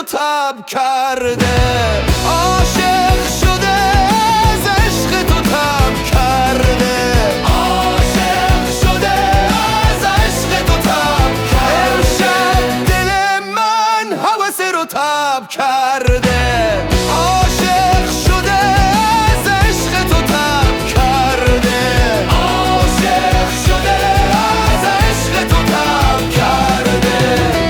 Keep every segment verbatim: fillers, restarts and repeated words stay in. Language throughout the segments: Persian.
تب کرده، عاشق شده از عشق تو تب کرده، عاشق شده از عشق تو تب کرده، امشب دل من هوس رو تب کرده، عاشق شده از عشق تو تب کرده، عاشق شده از عشق تو تب کرده.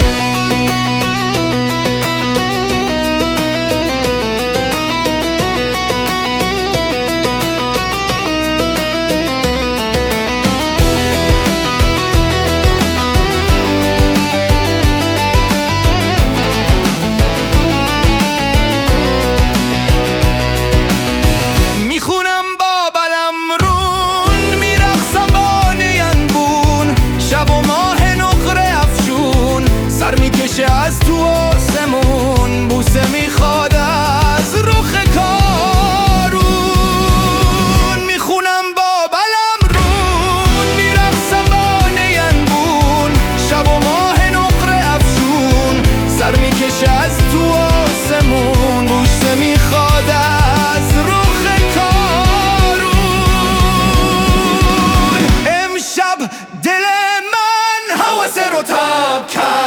میخونم با بلمرون، میرقصم با نیانبون، شب و ماه نقره افشون سر میکشه از تو آسمون، بوسه میخواد از رخ کارون. میخونم با بلمرون، میرقصم با نیانبون، شب و ماه نقره افشون سر میکشه از تو آسمون، بوسه میخواد از رخ کارون. امشب دل من هوس رو تب کرد.